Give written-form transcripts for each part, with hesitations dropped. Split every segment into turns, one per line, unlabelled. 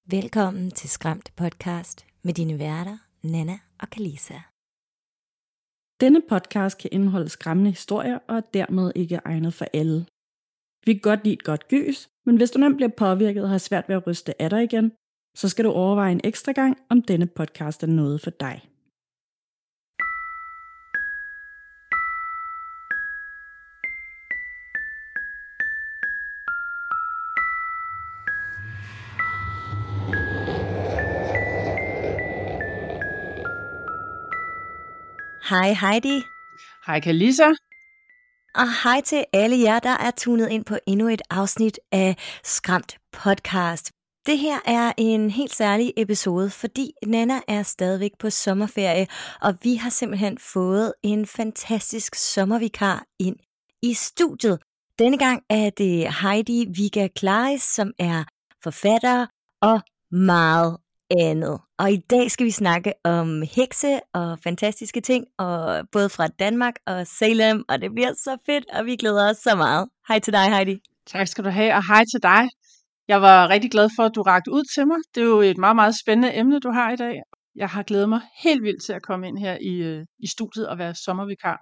Velkommen til Skræmt Podcast med dine værter, Nana og Kalisa.
Denne podcast kan indeholde skræmmende historier og er dermed ikke egnet for alle. Vi kan godt lide et godt gys, men hvis du nemt bliver påvirket og har svært ved at ryste af dig igen, så skal du overveje en ekstra gang, om denne podcast er noget for dig.
Hej Heidi,
Hej Kalisa.
og hej til alle jer, der er tunet ind på endnu et afsnit af Skræmt Podcast. Det her er en helt særlig episode, fordi Nana er stadigvæk på sommerferie, og vi har simpelthen fået en fantastisk sommervikar ind i studiet. Denne gang er det Heidi Vega Klaris, som er forfatter og meget andet. Og i dag skal vi snakke om hekse og fantastiske ting, og både fra Danmark og Salem, og det bliver så fedt, og vi glæder os så meget. Hej til dig, Heidi.
Tak skal du have, og hej til dig. Jeg var rigtig glad for, at du rakte ud til mig. Det er jo et meget, meget spændende emne, du har i dag. Jeg har glædet mig helt vildt til at komme ind her i studiet og være sommervikar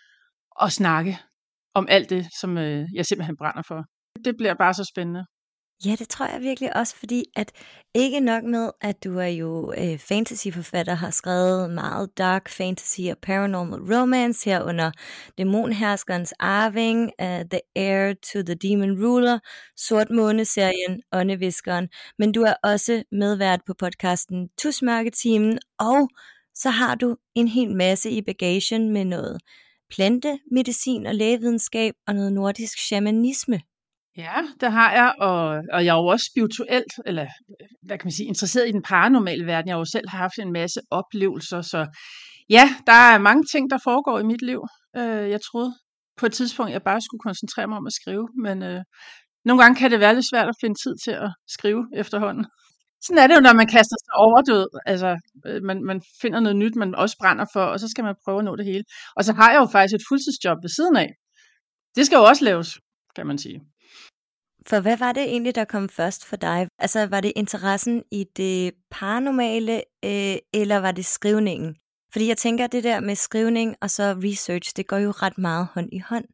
og snakke om alt det, som jeg simpelthen brænder for. Det bliver bare så spændende.
Ja, det tror jeg virkelig også, fordi at ikke nok med, at du er jo fantasyforfatter, har skrevet meget dark fantasy og paranormal romance her under Dæmonherskerens Arving, The Heir to the Demon Ruler, Sort Måne-serien, Åndeviskeren, men du er også medvært på podcasten Tusmørketimen, og så har du en hel masse i bagagen med noget plantemedicin og lægevidenskab og noget nordisk shamanisme.
Ja, det har jeg, og jeg er jo også spirituelt, eller hvad kan man sige, interesseret i den paranormale verden. Jeg har jo selv haft en masse oplevelser, så ja, der er mange ting, der foregår i mit liv. Jeg troede på et tidspunkt, jeg bare skulle koncentrere mig om at skrive, men nogle gange kan det være lidt svært at finde tid til at skrive efterhånden. Sådan er det jo, når man kaster sig overdød. Altså, man finder noget nyt, man også brænder for, og så skal man prøve at nå det hele. Og så har jeg jo faktisk et fuldtidsjob ved siden af. Det skal jo også laves, kan man sige.
For hvad var det egentlig, der kom først for dig? Altså, var det interessen i det paranormale, eller var det skrivningen? Fordi jeg tænker, det der med skrivning og så research, det går jo ret meget hånd i hånd.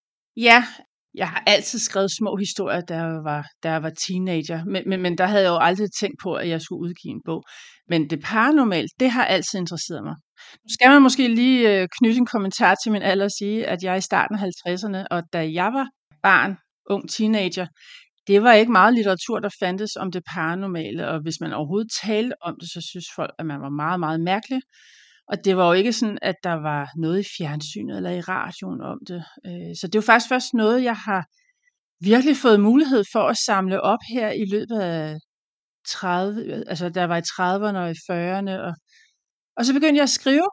Ja, jeg har altid skrevet små historier, da jeg var teenager, men der havde jeg jo aldrig tænkt på, at jeg skulle udgive en bog. Men det paranormale, det har altid interesseret mig. Nu skal man måske lige knytte en kommentar til min alder og sige, at jeg er i starten af 50'erne, og da jeg var barn, ung teenager, det var ikke meget litteratur, der fandtes om det paranormale, og hvis man overhovedet talte om det, så synes folk, at man var meget, meget mærkelig. Og det var jo ikke sådan, at der var noget i fjernsynet eller i radioen om det. Så det er jo faktisk først noget, jeg har virkelig fået mulighed for at samle op her i løbet af 30, altså der var i 30'erne og i 40'erne. Og så begyndte jeg at skrive,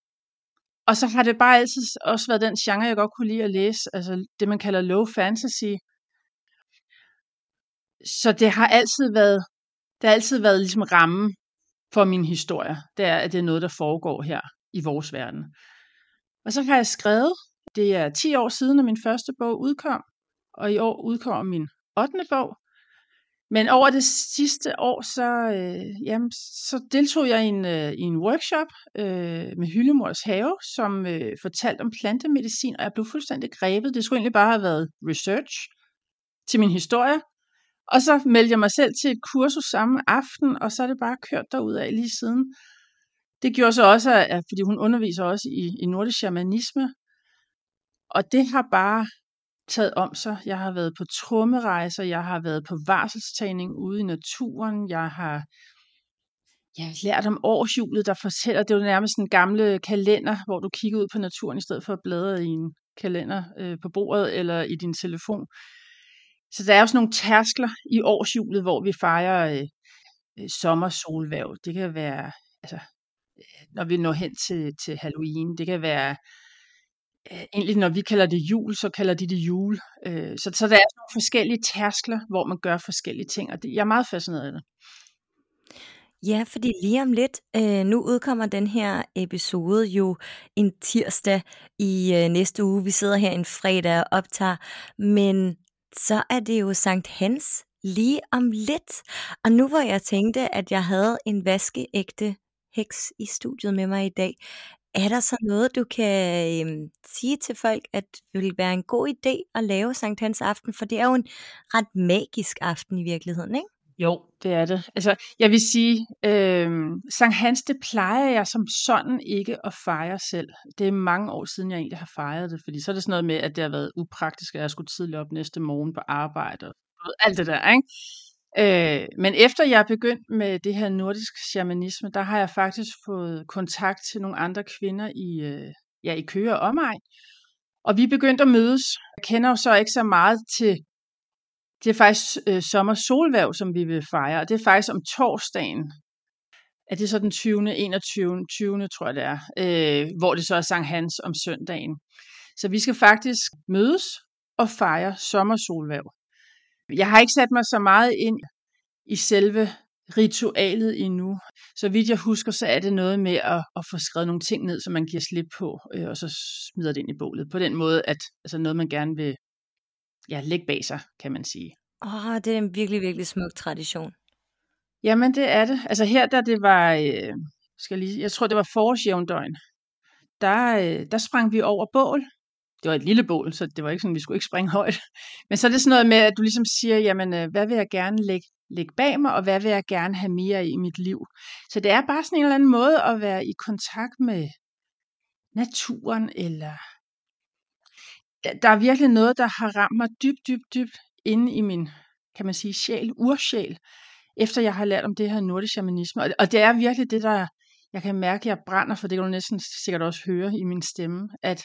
og så har det bare altid også været den genre, jeg godt kunne lide at læse, altså det man kalder low fantasy. Så det har altid været ligesom rammen for min historie. Det er, at det er noget, der foregår her i vores verden. Og så har jeg skrevet, det er 10 år siden, at min første bog udkom, og i år udkommer min 8. bog. Men over det sidste år, så deltog jeg i en workshop med Hyllemors Have, som fortalte om plantemedicin, og jeg blev fuldstændig grebet. Det skulle egentlig bare have været research til min historie. Og så meldte jeg mig selv til et kursus samme aften, og så er det bare kørt derudad lige siden. Det gjorde så også, at fordi hun underviser også i nordisk shamanisme, og det har bare taget om sig. Jeg har været på trommerejser, jeg har været på varselstagning ude i naturen, jeg har lært om årshjulet, der fortæller, det er jo nærmest en gamle kalender, hvor du kigger ud på naturen, i stedet for at bladre i en kalender på bordet eller i din telefon. Så der er jo sådan nogle tærskler i årshjulet, hvor vi fejrer sommersolværv. Det kan være, altså, når vi når hen til Halloween. Det kan være, egentlig når vi kalder det jul, så kalder de det jul. Så der er sådan nogle forskellige tærskler, hvor man gør forskellige ting, og jeg er meget fascineret af det.
Ja, fordi lige om lidt, nu udkommer den her episode jo en tirsdag i næste uge. Vi sidder her en fredag og optager, men så er det jo Sankt Hans lige om lidt. Og nu hvor jeg tænkte, at jeg havde en vaskeægte heks i studiet med mig i dag, er der så noget, du kan sige til folk, at det vil være en god idé at lave Sankt Hans aften? For det er jo en ret magisk aften i virkeligheden, ikke?
Jo, det er det. Altså, jeg vil sige, Sankt Hans, det plejer jeg som sådan ikke at fejre selv. Det er mange år siden, jeg egentlig har fejret det, fordi så er det sådan noget med, at det har været upraktisk, at jeg skulle tidligt op næste morgen på arbejde, og du ved, alt det der, ikke? Men efter jeg er begyndt med det her nordisk shamanisme, der har jeg faktisk fået kontakt til nogle andre kvinder i Køge og omegn, og vi er begyndt at mødes. Jeg kender jo så ikke så meget til. Det er faktisk sommer solhverv, som vi vil fejre, og det er faktisk om torsdagen. Er det så den 20., 21., 20., tror jeg det er, hvor det så er Sankt Hans om søndagen. Så vi skal faktisk mødes og fejre sommersolhverv. Jeg har ikke sat mig så meget ind i selve ritualet endnu. Så vidt jeg husker, så er det noget med at få skrevet nogle ting ned, som man giver slip på, og så smider det ind i bålet. På den måde, at altså noget, man gerne vil lægge bag sig, kan man sige.
Det er en virkelig, virkelig smuk tradition.
Jamen, det er det. Altså her, da det var, jeg tror, det var forårsjævndøgn, der sprang vi over bål. Det var et lille bål, så det var ikke sådan, vi skulle ikke springe højt. Men så er det sådan noget med, at du ligesom siger, jamen, hvad vil jeg gerne lægge bag mig, og hvad vil jeg gerne have mere af i mit liv? Så det er bare sådan en eller anden måde at være i kontakt med naturen, eller der er virkelig noget, der har ramt mig dybt inde i min, kan man sige, ursjæl, efter jeg har lært om det her nordisk shamanisme. Og det er virkelig det, der jeg kan mærke, jeg brænder for. Det kan du næsten sikkert også høre i min stemme, at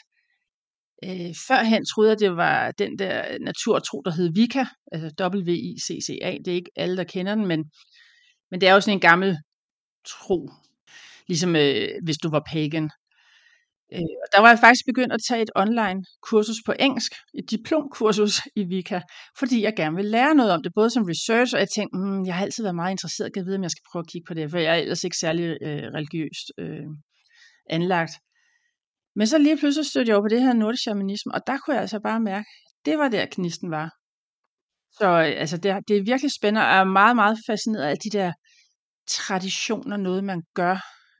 førhen troede jeg, det var den der naturtro, der hed Wicca, altså W-I-C-C-A. Det er ikke alle, der kender den, men det er jo sådan en gammel tro, ligesom hvis du var pagan. Og der var jeg faktisk begyndt at tage et online kursus på engelsk, et diplomkursus i Wicca, fordi jeg gerne vil lære noget om det, både som research, og jeg tænkte, jeg har altid været meget interesseret, jeg ved, om jeg skal prøve at kigge på det, for jeg er ellers ikke særlig religiøst anlagt. Men så lige pludselig stødte jeg over på det her nordisk shamanisme, og der kunne jeg altså bare mærke, det var der knisten var. Så altså det er virkelig spændende, og jeg er meget, meget fascineret af de der traditioner, noget man gør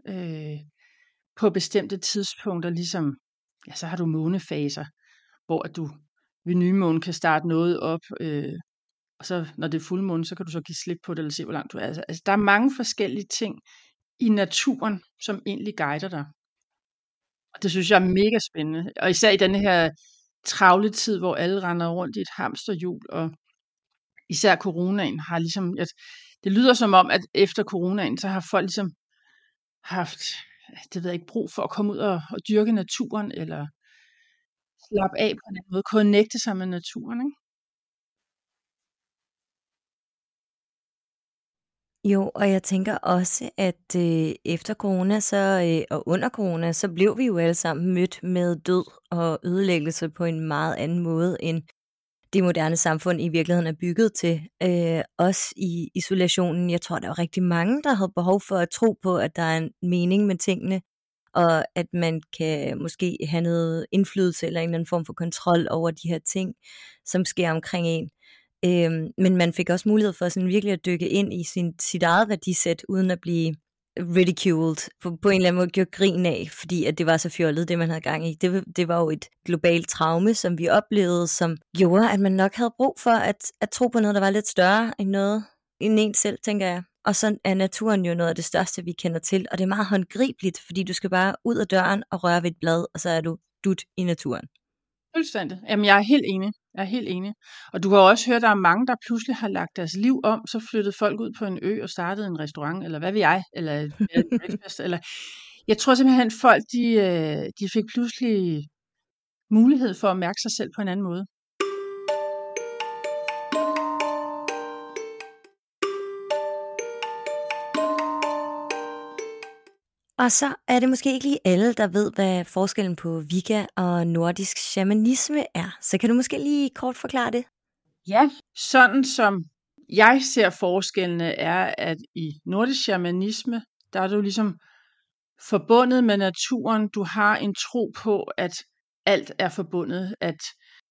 på bestemte tidspunkter, ligesom, så har du månefaser, hvor at du ved nymåne kan starte noget op, og så når det er fuldmåne, så kan du så give slip på det, eller se, hvor langt du er. Altså, der er mange forskellige ting i naturen, som egentlig guider dig. Og det synes jeg er mega spændende. Og især i denne her travle tid, hvor alle render rundt i et hamsterhjul, og især coronaen har ligesom, det lyder som om, at efter coronaen, så har folk ligesom haft, det ved jeg ikke, brug for at komme ud og dyrke naturen, eller slappe af på en anden måde, connecte sig med naturen, ikke?
Jo, og jeg tænker også, at efter corona og under corona, så blev vi jo alle sammen mødt med død og ødelæggelse på en meget anden måde, end det moderne samfund i virkeligheden er bygget til. Også i isolationen. Jeg tror, der var rigtig mange, der havde behov for at tro på, at der er en mening med tingene, og at man kan måske have noget indflydelse eller en eller anden form for kontrol over de her ting, som sker omkring en. Men man fik også mulighed for sådan virkelig at dykke ind i sit eget værdisæt, uden at blive ridiculed, på en eller anden måde gjort grin af, fordi at det var så fjollet, det man havde gang i. Det var jo et globalt traume, som vi oplevede, som gjorde, at man nok havde brug for at tro på noget, der var lidt større end en selv, tænker jeg. Og så er naturen jo noget af det største, vi kender til, og det er meget håndgribeligt, fordi du skal bare ud af døren og røre ved et blad, og så er du dut i naturen.
Fuldstændig. Jamen, jeg er helt enig. Og du kan også høre, at der er mange, der pludselig har lagt deres liv om, så flyttede folk ud på en ø og startede en restaurant, eller hvad ved jeg, eller et breakfast, eller jeg tror simpelthen, folk de fik pludselig mulighed for at mærke sig selv på en anden måde.
Og så er det måske ikke lige alle, der ved, hvad forskellen på Wicca og nordisk shamanisme er. Så kan du måske lige kort forklare det?
Ja, sådan som jeg ser forskellene er, at i nordisk shamanisme, der er du ligesom forbundet med naturen. Du har en tro på, at alt er forbundet, at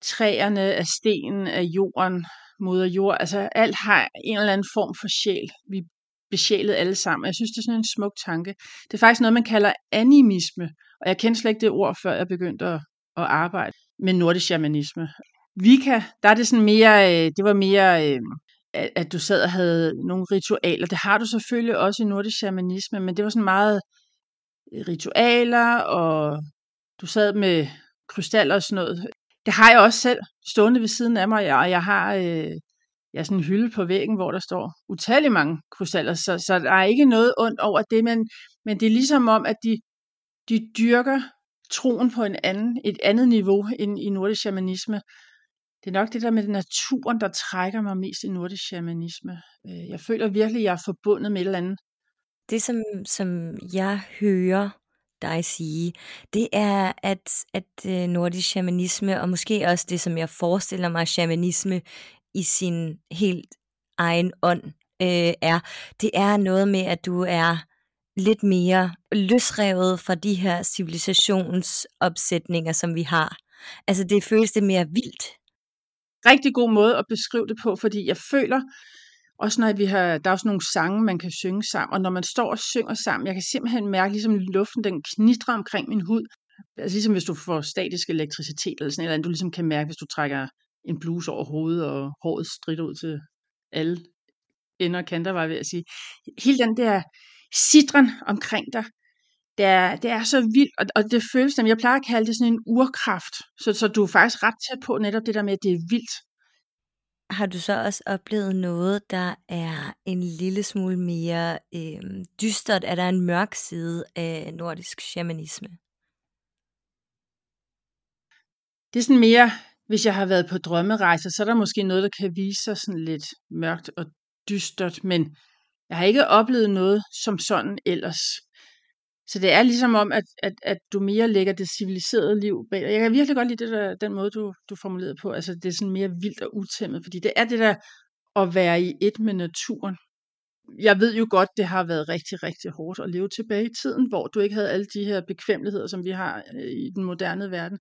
træerne, af stenen, af jorden, moder jord. Altså alt har en eller anden form for sjæl. Vi er besjælet alle sammen. Jeg synes, det er sådan en smuk tanke. Det er faktisk noget, man kalder animisme. Og jeg kendte slet ikke det ord, før jeg begyndte at arbejde med nordisk shamanisme. Wicca, der er det sådan mere, det var mere, at du sad og havde nogle ritualer. Det har du selvfølgelig også i nordisk shamanisme, men det var sådan meget ritualer, og du sad med krystaller og sådan noget. Det har jeg også selv stående ved siden af mig, og jeg har sådan en hylde på væggen, hvor der står utallige mange krystaller, så der er ikke noget ondt over det, men det er ligesom om, at de dyrker troen på et andet niveau end i nordisk shamanisme. Det er nok det der med naturen, der trækker mig mest i nordisk shamanisme. Jeg føler virkelig, at jeg er forbundet med et eller andet.
Det, som jeg hører dig sige, det er, at nordisk shamanisme, og måske også det, som jeg forestiller mig, shamanisme i sin helt egen ånd det er noget med, at du er lidt mere løsrevet fra de her civilisationsopsætninger, som vi har. Altså det føles det mere vildt.
Rigtig god måde at beskrive det på, fordi jeg føler, også når der er også nogle sange, man kan synge sammen, og når man står og synger sammen, jeg kan simpelthen mærke, ligesom luften, den knitrer omkring min hud. Altså ligesom hvis du får statisk elektricitet, eller sådan et eller andet, du ligesom kan mærke, hvis du trækker en bluse over hovedet, og håret stritter ud til alle ender og kanter, var jeg ved at sige. Hele den der sidren omkring dig, det er så vildt, og det føles som, jeg plejer at kalde det sådan en urkraft, så du er faktisk ret tæt på netop det der med, at det er vildt.
Har du så også oplevet noget, der er en lille smule mere dystert? Er der en mørk side af nordisk shamanisme?
Det er sådan mere, hvis jeg har været på drømmerejser, så er der måske noget, der kan vise sig sådan lidt mørkt og dystert, men jeg har ikke oplevet noget som sådan ellers. Så det er ligesom om, at du mere lægger det civiliserede liv bag. Jeg kan virkelig godt lide den måde, du formulerede på. Altså det er sådan mere vildt og utæmmet, fordi det er det der at være i et med naturen. Jeg ved jo godt, det har været rigtig, rigtig hårdt at leve tilbage i tiden, hvor du ikke havde alle de her bekvemmeligheder, som vi har i den moderne verden.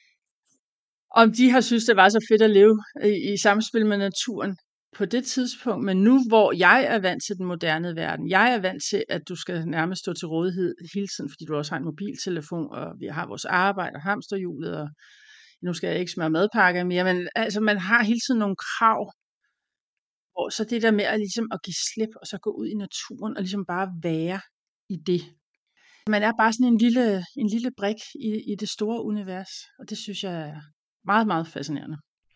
Om de har synes, det var så fedt at leve i samspil med naturen på det tidspunkt, men nu hvor jeg er vant til den moderne verden, jeg er vant til, at du skal nærmest stå til rådighed hele tiden, fordi du også har en mobiltelefon, og vi har vores arbejde og hamsterhjulet, og nu skal jeg ikke smøre madpakker mere, men altså man har hele tiden nogle krav, hvor så det der med at give slip, og så gå ud i naturen, og ligesom bare være i det. Man er bare sådan en lille brik i det store univers, og det synes jeg er meget, meget fascinerende.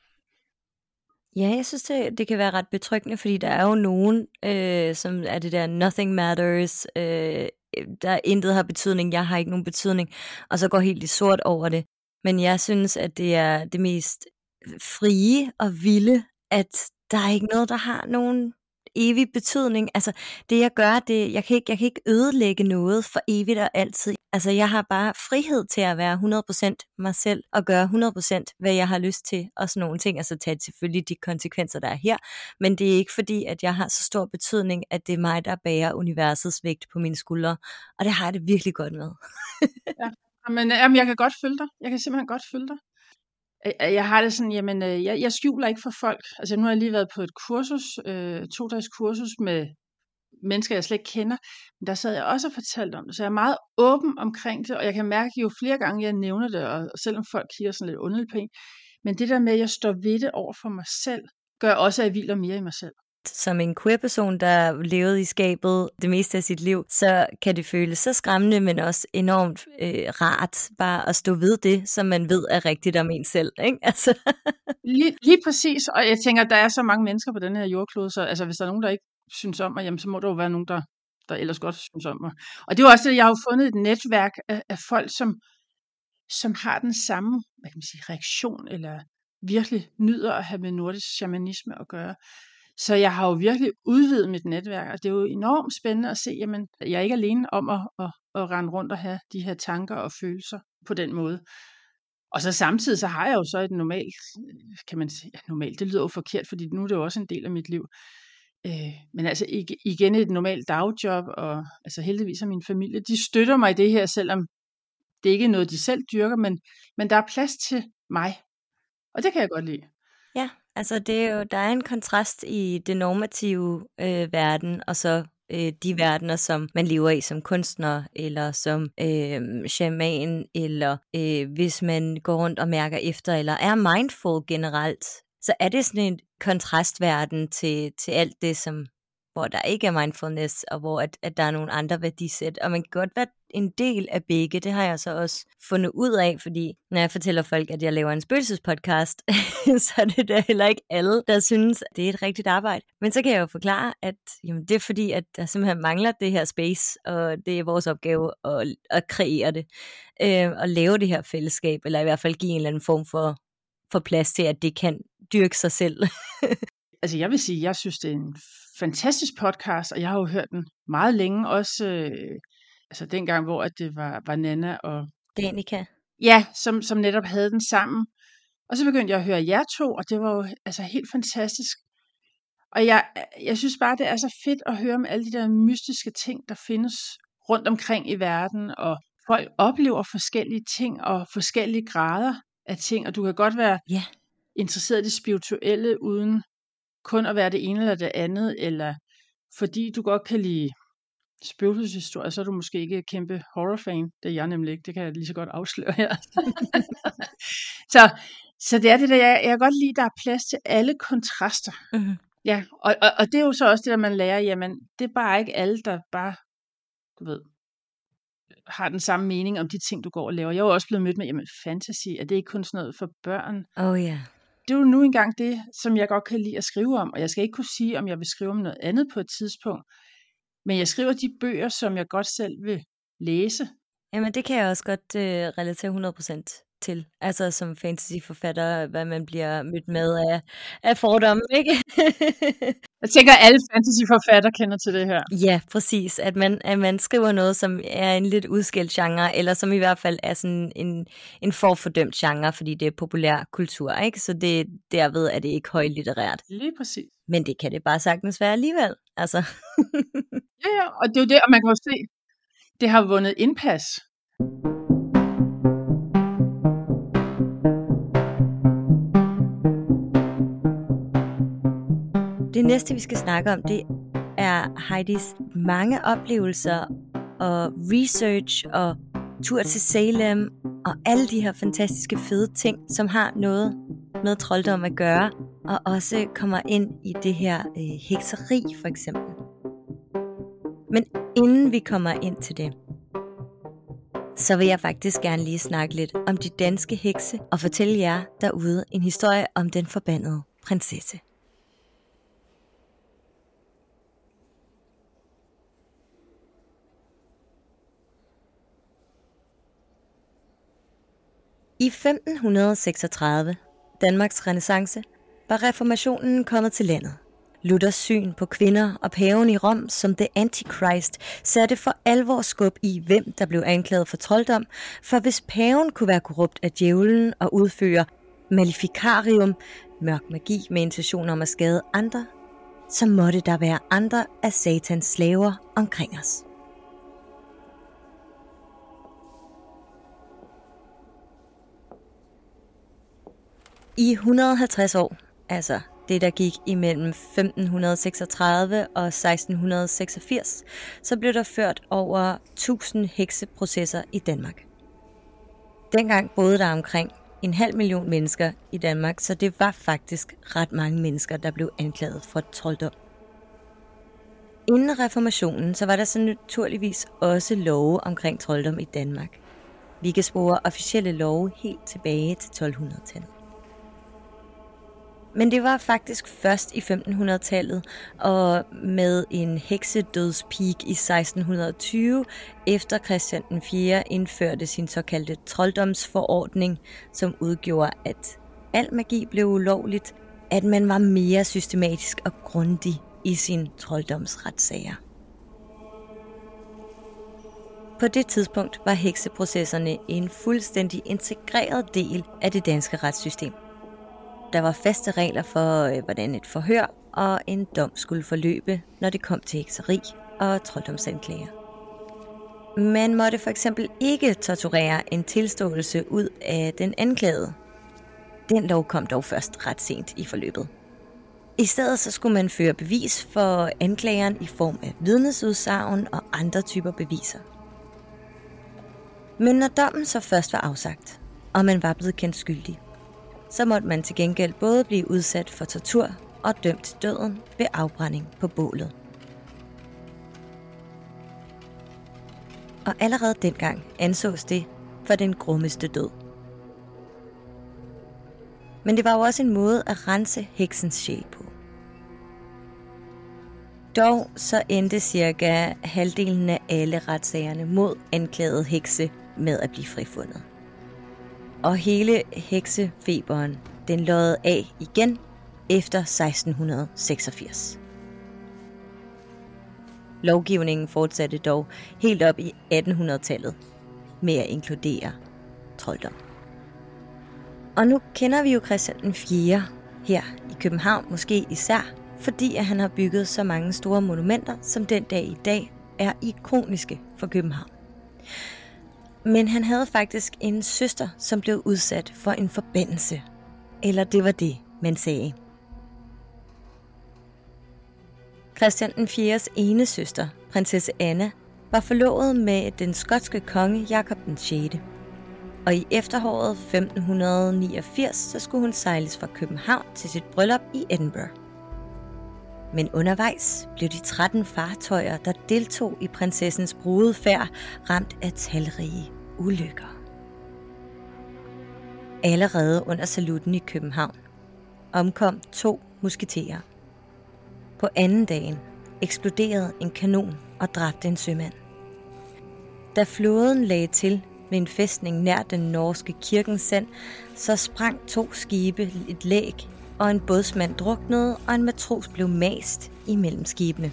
Ja, jeg synes, det kan være ret betryggende, fordi der er jo nogen, som er det der nothing matters, der intet har betydning, jeg har ikke nogen betydning, og så går helt i sort over det. Men jeg synes, at det er det mest frie og vilde, at der er ikke noget, der har nogen evig betydning. Altså det jeg gør, jeg kan ikke ødelægge noget for evigt og altid. Altså jeg har bare frihed til at være 100% mig selv og gøre 100% hvad jeg har lyst til og sådan nogle ting. Altså tage selvfølgelig de konsekvenser der er her, men det er ikke fordi at jeg har så stor betydning, at det er mig der bærer universets vægt på mine skuldre, og det har jeg det virkelig godt med.
Ja, men jeg kan godt følge dig. Jeg kan simpelthen godt følge dig. Jeg har det sådan, jamen, jeg skjuler ikke for folk. Altså nu har jeg lige været på et kursus, 2-dages kursus med mennesker, jeg slet ikke kender. Men der sad jeg også og fortalte om det, så jeg er meget åben omkring det, og jeg kan mærke jo flere gange, jeg nævner det, og selvom folk kigger sådan lidt underligt på en, men det der med, at jeg står ved det over for mig selv, gør også, at jeg hviler mere i mig selv.
Som en queer-person, der levede i skabet det meste af sit liv, så kan det føles så skræmmende, men også enormt rart bare at stå ved det, som man ved er rigtigt om en selv, ikke? Altså.
Lige præcis, og jeg tænker, at der er så mange mennesker på den her jordklode, så altså, hvis der er nogen, der ikke synes om mig, jamen, så må der jo være nogen, der ellers godt synes om mig. Og det er jo også det, jeg har jo fundet et netværk af folk, som har den samme, hvad kan man sige, reaktion, eller virkelig nyder at have med nordisk shamanisme at gøre. Så jeg har jo virkelig udvidet mit netværk, og det er jo enormt spændende at se, jamen, jeg er ikke alene om at rende rundt og have de her tanker og følelser på den måde. Og så samtidig, så har jeg jo så et normalt, kan man sige, normalt, det lyder jo forkert, fordi nu er det jo også en del af mit liv. Men altså igen et normalt dagjob, og altså heldigvis er min familie, de støtter mig i det her, selvom det ikke er noget, de selv dyrker, men der er plads til mig. Og det kan jeg godt lide.
Ja, altså der er en kontrast i det normative verden, og så de verdener, som man lever i som kunstner, eller som shaman, eller hvis man går rundt og mærker efter, eller er mindful generelt, så er det sådan en kontrastverden til alt det, som hvor der ikke er mindfulness, og hvor at der er nogle andre værdisæt. Og man kan godt være en del af begge. Det har jeg så også fundet ud af, fordi når jeg fortæller folk, at jeg laver en spøgelsespodcast, så er det da heller ikke alle, der synes, at det er et rigtigt arbejde. Men så kan jeg jo forklare, at jamen, det er fordi, at der simpelthen mangler det her space, og det er vores opgave at kreere det, og lave det her fællesskab, eller i hvert fald give en eller anden form for plads til, at det kan dyrke sig selv.
Altså jeg vil sige, jeg synes, det er en fantastisk podcast, og jeg har jo hørt den meget længe, også altså dengang, hvor det var Nanna og
Danica.
Ja, som netop havde den sammen. Og så begyndte jeg at høre jer to, og det var jo altså helt fantastisk. Og jeg synes bare, det er så fedt at høre om alle de der mystiske ting, der findes rundt omkring i verden, og folk oplever forskellige ting og forskellige grader af ting, og du kan godt være interesseret i det spirituelle, uden kun at være det ene eller det andet, eller fordi du godt kan lide spøgelseshistorie, så er du måske ikke et kæmpe horror-fan. Det er jeg nemlig ikke, det kan jeg lige så godt afsløre her. så det er det der, jeg kan godt lide, der er plads til alle kontraster.
Mm-hmm.
Ja, og det er jo så også det, der man lærer, jamen, det er bare ikke alle, der bare, du ved, har den samme mening om de ting, du går og laver. Jeg er jo også blevet mødt med, jamen, fantasy, er det ikke kun sådan noget for børn?
Oh ja.
Det er jo nu engang det, som jeg godt kan lide at skrive om, og jeg skal ikke kunne sige, om jeg vil skrive om noget andet på et tidspunkt, men jeg skriver de bøger, som jeg godt selv vil læse.
Jamen det kan jeg også godt relatere 100% til. Altså som fantasyforfatter, hvad man bliver mødt med af fordomme, ikke?
Jeg tænker, at alle fantasyforfatter kender til det her.
Ja, præcis. At man skriver noget, som er en lidt udskilt genre, eller som i hvert fald er sådan en forfordømt genre, fordi det er populær kultur, ikke? Så derved er det ikke højlitterært.
Lige præcis.
Men det kan det bare sagtens være alligevel, altså.
Ja, og det er jo det, og man kan jo se, det har vundet indpas.
Det næste, vi skal snakke om, det er Heidis mange oplevelser og research og tur til Salem og alle de her fantastiske fede ting, som har noget med trolddom at gøre, og også kommer ind i det her hekseri for eksempel. Men inden vi kommer ind til det, så vil jeg faktisk gerne lige snakke lidt om de danske hekse og fortælle jer derude en historie om den forbandede prinsesse. I 1536, Danmarks renæssance, var reformationen kommet til landet. Luthers syn på kvinder og paven i Rom som The Antichrist satte for alvor skub i, hvem der blev anklaget for trolddom, for hvis paven kunne være korrupt af djævlen og udføre maleficarium, mørk magi med intention om at skade andre, så måtte der være andre af satans slaver omkring os. I 150 år, altså det der gik imellem 1536 og 1686, så blev der ført over 1000 hekseprocesser i Danmark. Dengang boede der omkring 500.000 mennesker i Danmark, så det var faktisk ret mange mennesker, der blev anklaget for trolddom. Inden reformationen, så var der så naturligvis også love omkring trolddom i Danmark. Vi kan spore officielle love helt tilbage til 1200-tallet. Men det var faktisk først i 1500-tallet, og med en heksedødspeak i 1620, efter Christian den 4. indførte sin såkaldte trolddomsforordning, som udgjorde, at al magi blev ulovligt, at man var mere systematisk og grundig i sine trolddomsretssager. På det tidspunkt var hekseprocesserne en fuldstændig integreret del af det danske retssystem. Der var faste regler for, hvordan et forhør og en dom skulle forløbe, når det kom til hekseri og trolddomsanklager. Man måtte for eksempel ikke torturere en tilståelse ud af den anklagede. Den lov kom dog først ret sent i forløbet. I stedet så skulle man føre bevis for anklageren i form af vidnesudsagn og andre typer beviser. Men når dommen så først var afsagt, og man var blevet kendt skyldig, så måtte man til gengæld både blive udsat for tortur og dømt til døden ved afbrænding på bålet. Og allerede dengang ansås det for den grummeste død. Men det var jo også en måde at rense heksens sjæl på. Dog så endte cirka halvdelen af alle retssagerne mod anklagede hekse med at blive frifundet. Og hele heksefeberen, den løjede af igen efter 1686. Lovgivningen fortsatte dog helt op i 1800-tallet med at inkludere trolddom. Og nu kender vi jo Christian den 4. her i København, måske især fordi at han har bygget så mange store monumenter, som den dag i dag er ikoniske for København. Men han havde faktisk en søster, som blev udsat for en forbandelse. Eller det var det, man sagde. Christian den 4's ene søster, prinsesse Anna, var forlovet med den skotske konge Jakob den 6. Og i efteråret 1589 så skulle hun sejles fra København til sit bryllup i Edinburgh. Men undervejs blev de 13 fartøjer, der deltog i prinsessens brudefærd, ramt af talrige ulykker. Allerede under salutten i København omkom 2 musketerer. På anden dagen eksploderede en kanon og dræbte en sømand. Da flåden lagde til ved en fæstning nær den norske Kirkensand, så sprang 2 skibe et læg, og en bådsmand druknede, og en matros blev mast imellem skibene.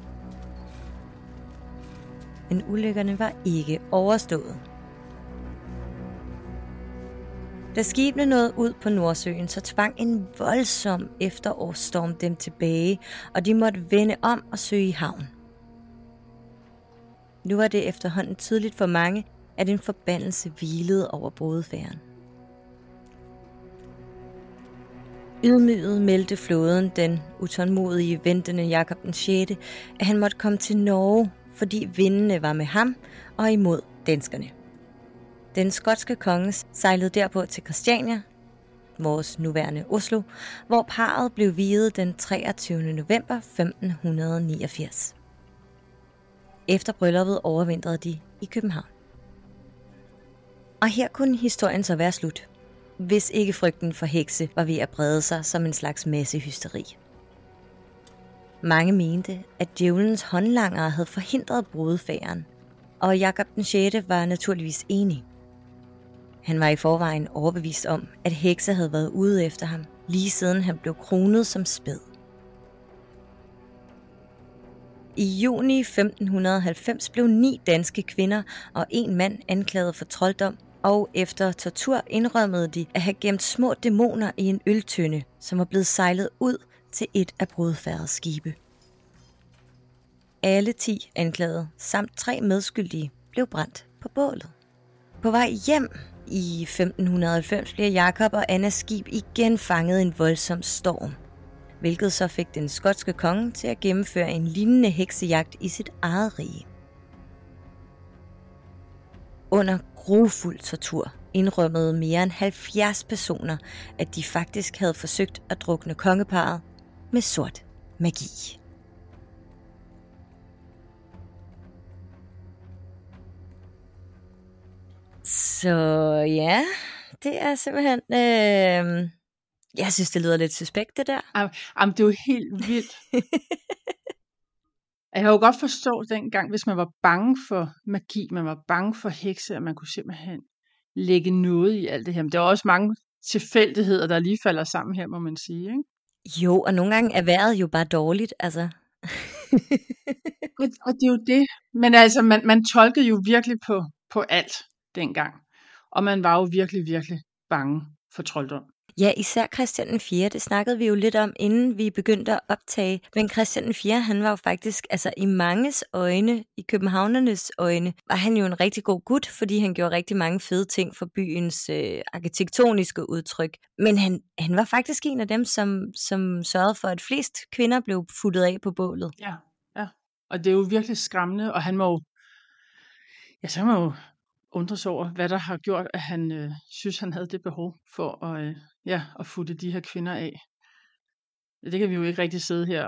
Men ulykkerne var ikke overstået. Da skibene nåede ud på Nordsøen, så tvang en voldsom efterårsstorm dem tilbage, og de måtte vende om og søge i havn. Nu var det efterhånden tydeligt for mange, at en forbandelse hvilede over brudefærden. Ydmyget meldte flåden den utålmodige ventende Jakob den 6., at han måtte komme til Norge, fordi vindene var med ham og imod danskerne. Den skotske konge sejlede derpå til Christiania, vores nuværende Oslo, hvor parret blev viet den 23. november 1589. Efter brylluppet overvintrede de i København. Og her kunne historien så være slut, hvis ikke frygten for hekse var ved at brede sig som en slags massehysteri. Mange mente, at djævelens håndlangere havde forhindret brudefærden, og Jakob den 6. var naturligvis enig. Han var i forvejen overbevist om, at hekse havde været ude efter ham, lige siden han blev kronet som spæd. I juni 1590 blev 9 danske kvinder og 1 mand anklaget for trolddom, og efter tortur indrømmede de at have gemt små dæmoner i en øltønde, som var blevet sejlet ud til et af brudefærdets skibe. Alle 10 anklagede samt 3 medskyldige blev brændt på bålet. På vej hjem i 1590 bliver Jakob og Annas skib igen fanget i en voldsom storm, hvilket så fik den skotske konge til at gennemføre en lignende heksejagt i sit eget rige. Under grufuld tortur indrømmede mere end 70 personer, at de faktisk havde forsøgt at drukne kongeparret med sort magi. Så ja, det er simpelthen... Jeg synes, det lyder lidt suspekt, det der.
Jamen, det er jo helt vildt. Jeg kan jo godt forstå dengang, hvis man var bange for magi, man var bange for hekse, at man kunne simpelthen lægge noget i alt det her. Men der er også mange tilfældigheder, der lige falder sammen her, må man sige, ikke?
Jo, og nogle gange er vejret jo bare dårligt, altså.
Og det er jo det. Men altså, man tolkede jo virkelig på alt dengang. Og man var jo virkelig, virkelig bange for trolddom.
Ja, især Christian den 4. Det snakkede vi jo lidt om, inden vi begyndte at optage. Men Christian den 4. han var jo faktisk, altså i manges øjne, i københavnernes øjne, var han jo en rigtig god gut, fordi han gjorde rigtig mange fede ting for byens arkitektoniske udtryk. Men han var faktisk en af dem, som sørgede for, at flest kvinder blev futtet af på bålet.
Ja, ja. Og det er jo virkelig skræmmende, og han må jo undre sig over, hvad der har gjort, at han synes, han havde det behov for at futte de her kvinder af. Det kan vi jo ikke rigtig sidde her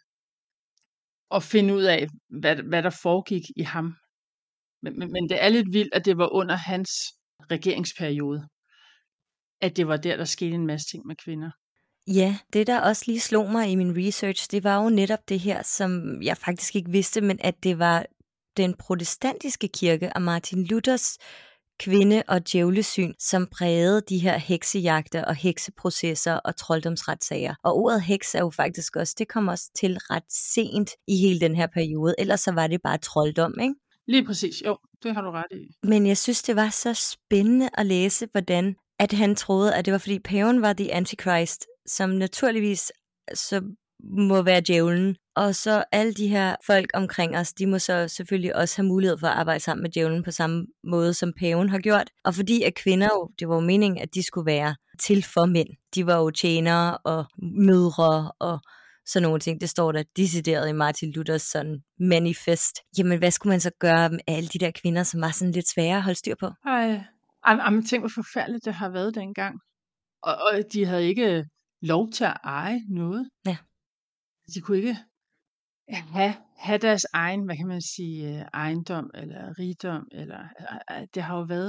og finde ud af, hvad der foregik i ham. Men det er lidt vildt, at det var under hans regeringsperiode, at det var der skete en masse ting med kvinder.
Ja, det der også lige slog mig i min research, det var jo netop det her, som jeg faktisk ikke vidste, men at det var den protestantiske kirke og Martin Luthers kvinde- og djævlesyn, som prægede de her heksejagter og hekseprocesser og trolddomsretssager. Og ordet heks er jo faktisk også, det kom også til ret sent i hele den her periode, ellers så var det bare trolddom, ikke?
Lige præcis, jo, det har du ret i.
Men jeg synes, det var så spændende at læse, hvordan at han troede, at det var fordi paven var the antichrist, som naturligvis så må være djævlen. Og så alle de her folk omkring os, de må så selvfølgelig også have mulighed for at arbejde sammen med djævlen på samme måde, som paven har gjort. Og fordi at kvinder jo, det var jo meningen, at de skulle være til for mænd. De var jo tjenere og mødre og sådan nogle ting. Det står der decideret i Martin Luthers sådan manifest. Jamen, hvad skulle man så gøre med alle de der kvinder, som var sådan lidt svære at holde styr på?
Tænk, hvor forfærdeligt det har været dengang. Og de havde ikke lov til at eje noget.
Ja.
De kunne ikke have deres egen, hvad kan man sige, ejendom eller rigdom. Det har jo været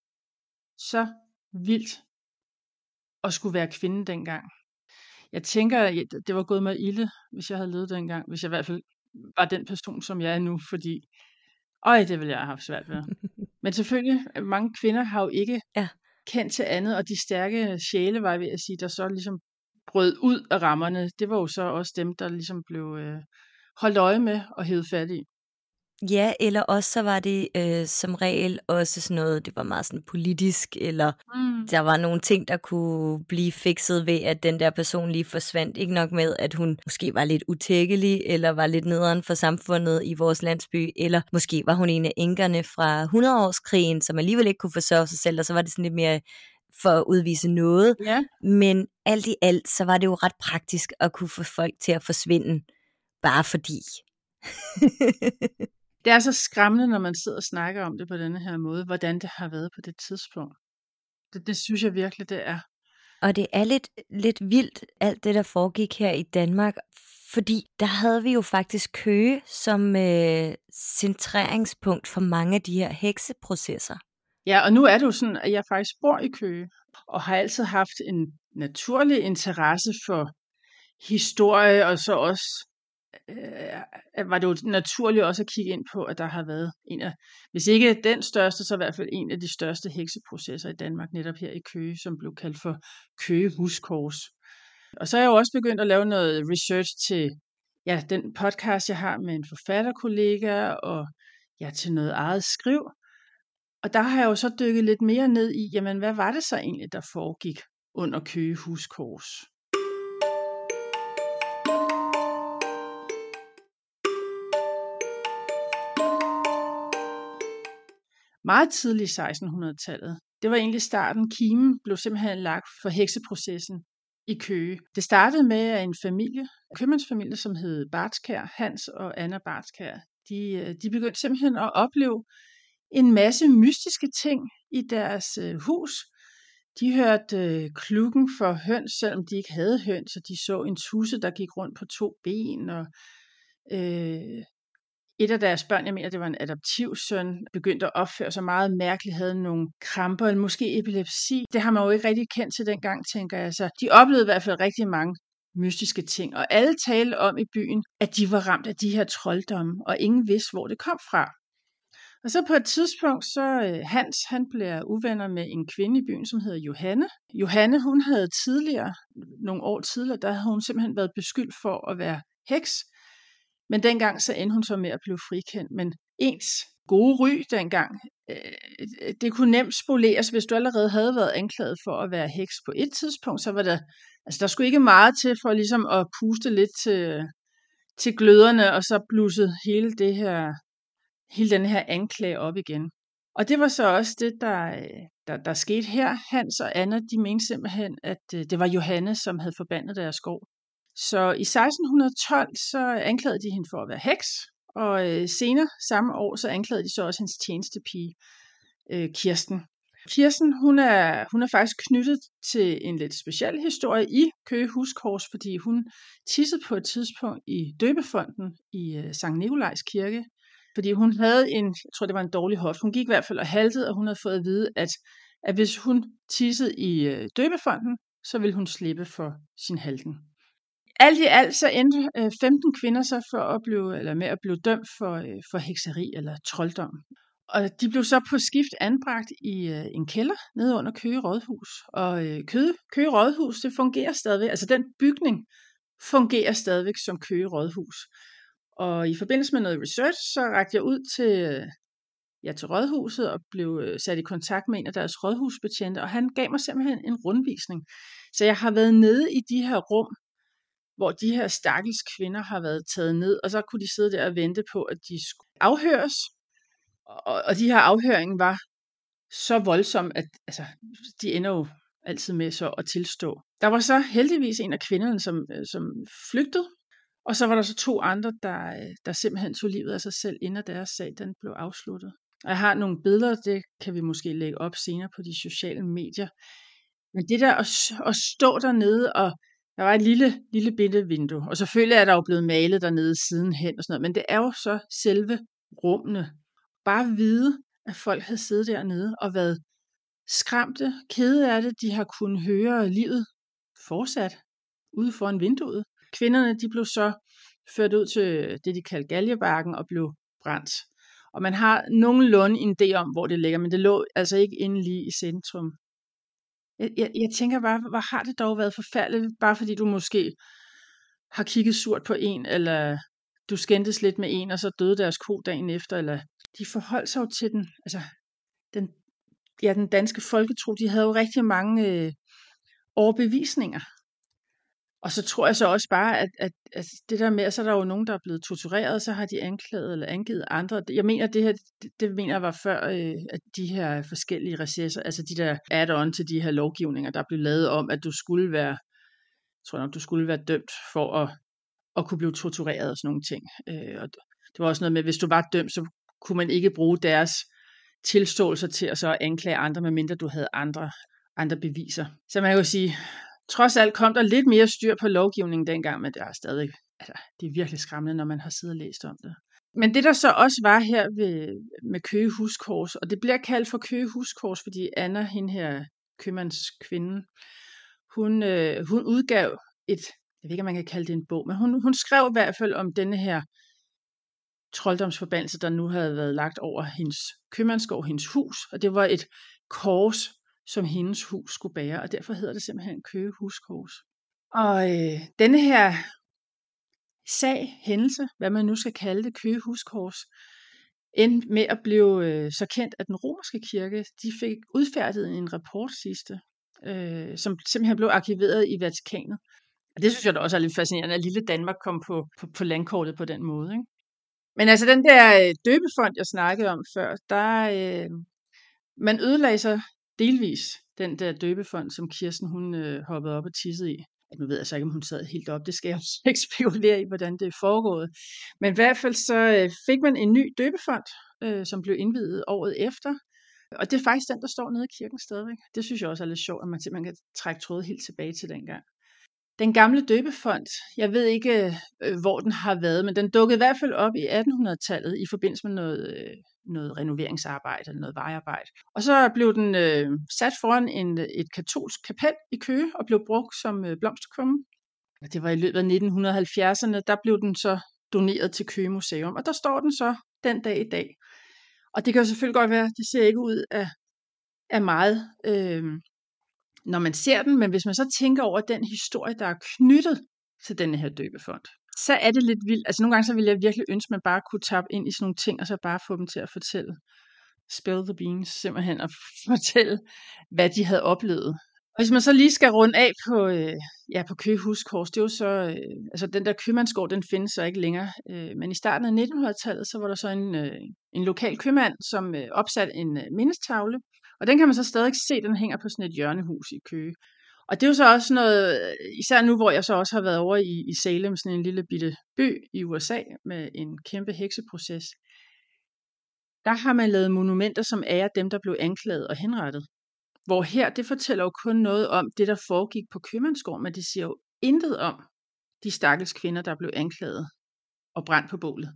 så vildt at skulle være kvinde dengang. Jeg tænker, det var gået mig ilde, hvis jeg havde levet dengang. Hvis jeg i hvert fald var den person, som jeg er nu, fordi det ville jeg have haft svært ved. Men selvfølgelig, mange kvinder har jo ikke kendt til andet, og de stærke sjæle, var jeg ved at sige, der så ligesom brød ud af rammerne, det var jo så også dem, der ligesom blev holdt øje med og hævet fat i.
Ja, eller også så var det som regel også sådan noget, det var meget sådan politisk, eller der var nogle ting, der kunne blive fikset ved, at den der person lige forsvandt. Ikke nok med, at hun måske var lidt utækkelig, eller var lidt nederen for samfundet i vores landsby, eller måske var hun en af enkerne fra 100-årskrigen, som alligevel ikke kunne forsørge sig selv, og så var det sådan lidt mere for at udvise noget.
Ja.
Men alt i alt, så var det jo ret praktisk at kunne få folk til at forsvinde, bare fordi.
Det er så skræmmende, når man sidder og snakker om det på denne her måde, hvordan det har været på det tidspunkt. Det synes jeg virkelig, det er.
Og det er lidt vildt, alt det, der foregik her i Danmark, fordi der havde vi jo faktisk Køge som centreringspunkt for mange af de her hekseprocesser.
Ja, og nu er det jo sådan, at jeg faktisk bor i Køge, og har altid haft en naturlig interesse for historie, og så også var det jo naturligt også at kigge ind på, at der har været hvis ikke den største, så i hvert fald en af de største hekseprocesser i Danmark, netop her i Køge, som blev kaldt for Køge Huskors. Og så er jeg jo også begyndt at lave noget research til den podcast, jeg har med en forfatterkollega, og til noget eget skriv. Og der har jeg jo så dykket lidt mere ned i, jamen hvad var det så egentlig, der foregik under Køge Huskors? Meget tidligt i 1600-tallet. Det var egentlig starten. Kimen blev simpelthen lagt for hekseprocessen i Køge. Det startede med, at en købmandsfamilie, som hed Bartskær, Hans og Anna Bartskær, de begyndte simpelthen at opleve en masse mystiske ting i deres hus. De hørte klukken for høns, selvom de ikke havde høns, og de så en tudse, der gik rundt på 2 ben, og et af deres børn, jeg mener, det var en adoptivsøn, begyndte at opføre sig meget mærkeligt, havde nogle kramper, eller måske epilepsi. Det har man jo ikke rigtig kendt til dengang, tænker jeg. Så de oplevede i hvert fald rigtig mange mystiske ting, og alle talte om i byen, at de var ramt af de her trolddomme, og ingen vidste, hvor det kom fra. Og så på et tidspunkt, så Hans, han bliver uvenner med en kvinde i byen, som hedder Johanne. Johanne, hun havde nogle år tidligere, der havde hun simpelthen været beskyldt for at være heks. Men dengang så endte hun så med at blive frikendt. Men ens gode ry dengang, det kunne nemt spoleres, hvis du allerede havde været anklaget for at være heks på et tidspunkt, så var der skulle ikke meget til for ligesom at puste lidt til gløderne, og så blussede hele den her anklage op igen. Og det var så også det, der skete her. Hans og Anna, de mente simpelthen, at det var Johanne, som havde forbandet deres gård. Så i 1612, så anklagede de hende for at være heks, og senere samme år, så anklagede de så også hendes tjenestepige, Kirsten. Kirsten, hun er faktisk knyttet til en lidt speciel historie i Køge Huskors, fordi hun tissede på et tidspunkt i døbefonten i Sankt Nikolajs kirke, fordi hun havde jeg tror det var en dårlig hofte. Hun gik i hvert fald og haltede, og hun havde fået at vide, at hvis hun tissede i døbefonten, så ville hun slippe for sin halten. Alt i alt så endte 15 kvinder så med at blive dømt for hekseri eller trolddom. Og de blev så på skift anbragt i en kælder nede under Køge Rådhus. Og Køge Rådhus, det fungerer stadigvæk, altså den bygning fungerer stadigvæk som Køge Rådhus. Og i forbindelse med noget research, så rakte jeg ud til rådhuset og blev sat i kontakt med en af deres rådhusbetjente, og han gav mig simpelthen en rundvisning. Så jeg har været nede i de her rum, hvor de her stakkels kvinder har været taget ned, og så kunne de sidde der og vente på, at de skulle afhøres. Og de her afhøringer var så voldsomme, at de ender jo altid med så at tilstå. Der var så heldigvis en af kvinderne, som flygtede, og så var der så 2 andre, der simpelthen tog livet af sig selv, inden deres sag den blev afsluttet. Og jeg har nogle billeder, det kan vi måske lægge op senere på de sociale medier. Men det der at stå dernede, og der var et lille bitte vindue, og selvfølgelig er der jo blevet malet dernede sidenhen og sådan noget, men det er jo så selve rummene. Bare vide, at folk havde siddet dernede og været skræmte, kede af det. De har kunnet høre livet fortsat ude foran vinduet. Kvinderne, de blev så ført ud til det, de kaldte Galjebakken og blev brændt. Og man har nogenlunde en idé om, hvor det ligger, men det lå altså ikke inde lige i centrum. Jeg tænker bare, hvor har det dog været forfærdeligt, bare fordi du måske har kigget surt på en, eller du skændtes lidt med en, og så døde deres ko dagen efter, eller de forholdt sig jo til den danske folketro. De havde jo rigtig mange overbevisninger. Og så tror jeg så også bare, at det der med, at så er der jo nogen, der er blevet tortureret, så har de anklaget eller angivet andre. Jeg mener, det mener jeg var før, at de her forskellige recesser, altså de der add-on til de her lovgivninger, der blev lavet om, at du skulle være dømt for at kunne blive tortureret og sådan nogle ting. Og det var også noget med, at hvis du var dømt, så kunne man ikke bruge deres tilståelser til at så anklage andre, medmindre du havde andre beviser. Så man kan jo sige, trods alt kom der lidt mere styr på lovgivningen dengang, men det er stadig, det er virkelig skræmmende, når man har siddet og læst om det. Men det der så også var her med Køge Huskors, og det bliver kaldt for Køge Huskors, fordi Anna, hende her købmandskvinde, hun udgav jeg ved ikke, om man kan kalde det en bog, men hun skrev i hvert fald om denne her trolddomsforbandelse, der nu havde været lagt over hendes købmandsgård, hendes hus, og det var et kors, som hendes hus skulle bære, og derfor hedder det simpelthen Køge Huskors. Og denne her hændelse, hvad man nu skal kalde det, Køge Huskors, endte med at blive så kendt, at den romerske kirke, de fik udfærdiget en rapport sidste, som simpelthen blev arkiveret i Vatikanet. Og det synes jeg da også er lidt fascinerende, at lille Danmark kom på landkortet på den måde, ikke? Men altså den der døbefond, jeg snakkede om før, man ødelagde sig delvis den der døbefond, som Kirsten hun hoppede op og tissede i. Nu ved jeg så ikke, om hun sad helt op. Det skal jeg ikke spekulere i, hvordan det er foregået. Men i hvert fald så fik man en ny døbefond, som blev indviet året efter. Og det er faktisk den, der står nede i kirken stadigvæk. Det synes jeg også er lidt sjovt, at man simpelthen kan trække trådet helt tilbage til dengang. Den gamle døbefond, jeg ved ikke, hvor den har været, men den dukkede i hvert fald op i 1800-tallet i forbindelse med noget renoveringsarbejde eller noget vejarbejde. Og så blev den sat foran et katolsk kapel i Køge og blev brugt som blomsterkumme. Det var i løbet af 1970'erne, der blev den så doneret til Køge Museum, og der står den så den dag i dag. Og det kan jo selvfølgelig godt være, det ser ikke ud af meget, når man ser den, men hvis man så tænker over den historie, der er knyttet til denne her døbefond, så er det lidt vildt. Altså nogle gange så ville jeg virkelig ønske, at man bare kunne tappe ind i sådan nogle ting, og så bare få dem til at fortælle, spill the beans, simpelthen, og fortælle, hvad de havde oplevet. Og hvis man så lige skal runde af på Køge Huskors, det er jo så, altså den der købmandsgård, den findes så ikke længere. Men i starten af 1900-tallet, så var der så en lokal købmand, som opsatte en mindestavle. Og den kan man så stadig se, den hænger på sådan et hjørnehus i Køge. Og det er jo så også noget, især nu, hvor jeg så også har været over i Salem, sådan en lille bitte by i USA, med en kæmpe hekseproces. Der har man lavet monumenter, som ærer dem, der blev anklaget og henrettet. Hvor her, det fortæller jo kun noget om det, der foregik på købmandsgård, men det siger jo intet om de stakkels kvinder, der blev anklaget og brændt på bålet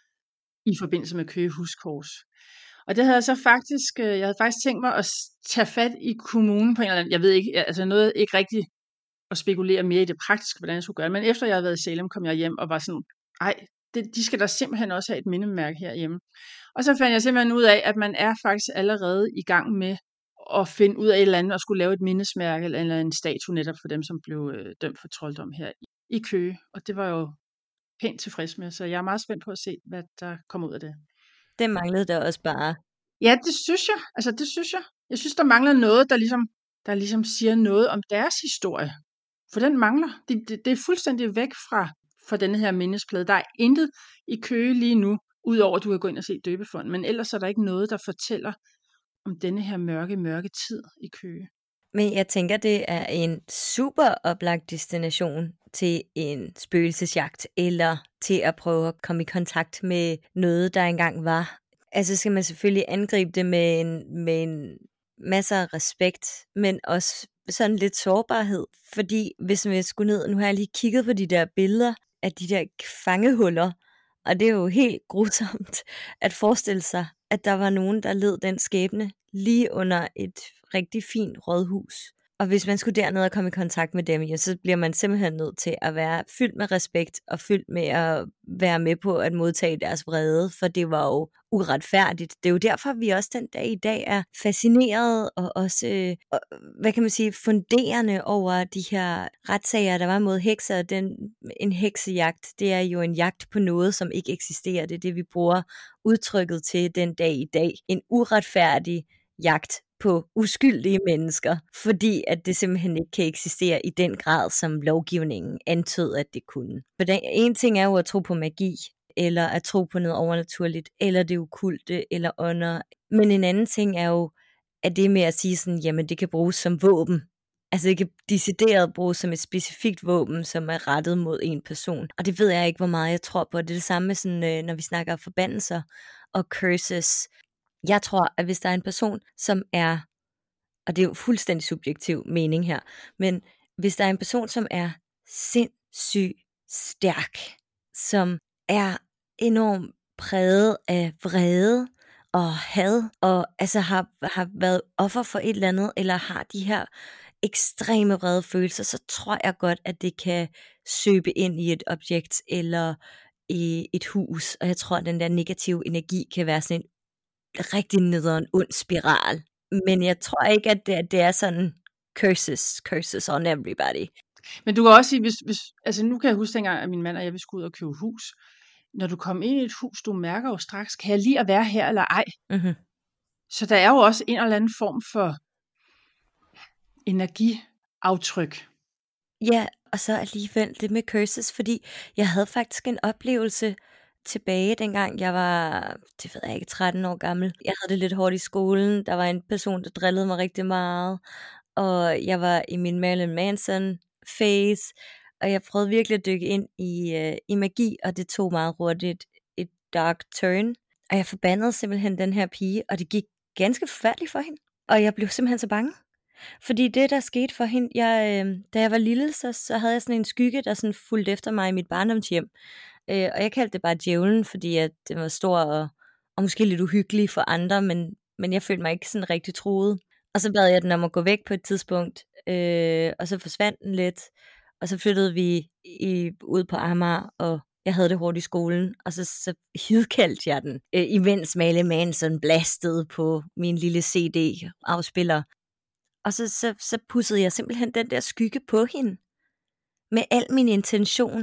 i forbindelse med Køge Huskors. Og det havde jeg havde faktisk tænkt mig at tage fat i kommunen på en eller anden, jeg ved ikke, altså noget ikke rigtigt at spekulere mere i det praktiske, hvordan jeg skulle gøre det, men efter jeg havde været i Salem, kom jeg hjem og var sådan, de skal da simpelthen også have et mindemærke herhjemme. Og så fandt jeg simpelthen ud af, at man er faktisk allerede i gang med at finde ud af et eller andet og skulle lave et mindesmærke eller en statue netop for dem, som blev dømt for trolddom her i Køge. Og det var jeg jo pænt tilfreds med, så jeg er meget spændt på at se, hvad der kommer ud af det.
Det manglede der også bare.
Ja, det synes jeg. Altså, det synes jeg. Jeg synes, der mangler noget, der ligesom siger noget om deres historie. For den mangler. Det er fuldstændig væk fra denne her mindesplade. Der er intet i Køge lige nu, udover at du kan gå ind og se døbefonden. Men ellers er der ikke noget, der fortæller om denne her mørke tid i Køge.
Men jeg tænker, det er en super oplagt destination til en spøgelsesjagt, eller til at prøve at komme i kontakt med noget, der engang var. Altså skal man selvfølgelig angribe det med en masse af respekt, men også sådan lidt sårbarhed. Fordi hvis man skulle ned, nu har jeg lige kigget på de der billeder af de der fangehuller, og det er jo helt grusomt at forestille sig, at der var nogen, der led den skæbne lige under et rigtig fint rådhus. Og hvis man skulle derned og komme i kontakt med dem, så bliver man simpelthen nødt til at være fyldt med respekt og fyldt med at være med på at modtage deres vrede, for det var jo uretfærdigt. Det er jo derfor, vi også den dag i dag er fascineret og også, hvad kan man sige, funderende over de her retssager, der var mod hekser. En heksejagt, det er jo en jagt på noget, som ikke eksisterer. Det er det, vi bruger udtrykket til den dag i dag. En uretfærdig jagt på uskyldige mennesker, fordi at det simpelthen ikke kan eksistere i den grad, som lovgivningen antød, at det kunne. For en ting er jo at tro på magi, eller at tro på noget overnaturligt, eller det okulte, eller ånder. Men en anden ting er jo, at det med at sige sådan, jamen det kan bruges som våben. Altså det kan decideret bruges som et specifikt våben, som er rettet mod en person. Og det ved jeg ikke, hvor meget jeg tror på. Det er det samme med sådan, når vi snakker forbandelser og curses. Jeg tror, at hvis der er en person, som er, og det er jo fuldstændig subjektiv mening her, men hvis der er en person, som er sindssygt stærk, som er enormt præget af vrede og had, og altså har været offer for et eller andet, eller har de her ekstreme vrede følelser, så tror jeg godt, at det kan søbe ind i et objekt, eller i et hus, og jeg tror, at den der negative energi kan være sådan en rigtig nederen ond spiral. Men jeg tror ikke, at det er sådan curses on everybody.
Men du kan også sige, hvis altså nu kan jeg huske dengang, at min mand og jeg skulle ud og købe hus. Når du kommer ind i et hus, du mærker jo straks, kan jeg lide at være her eller ej? Mm-hmm. Så der er jo også en eller anden form for energiaftryk.
Ja, og så alligevel det med curses, fordi jeg havde faktisk en oplevelse tilbage, dengang jeg var, det ved jeg ikke, 13 år gammel. Jeg havde det lidt hårdt i skolen. Der var en person, der drillede mig rigtig meget. Og jeg var i min Marilyn Manson phase. Og jeg prøvede virkelig at dykke ind i magi, og det tog meget hurtigt et dark turn. Og jeg forbandede simpelthen den her pige, og det gik ganske forfærdeligt for hende. Og jeg blev simpelthen så bange. Fordi det, der skete for hende, da jeg var lille, så havde jeg sådan en skygge, der sådan fulgte efter mig i mit barndomshjem. Og jeg kaldte det bare djævlen, fordi at det var stor og måske lidt uhyggelig for andre, men jeg følte mig ikke sådan rigtig truet. Og så bad jeg den om at gå væk på et tidspunkt, og så forsvandt den lidt, og så flyttede vi ud på Amager, og jeg havde det hårdt i skolen, og så hidkaldte jeg den, imens Marilyn Manson blastede på min lille CD-afspiller. Og så pudsede jeg simpelthen den der skygge på hende, med al min intention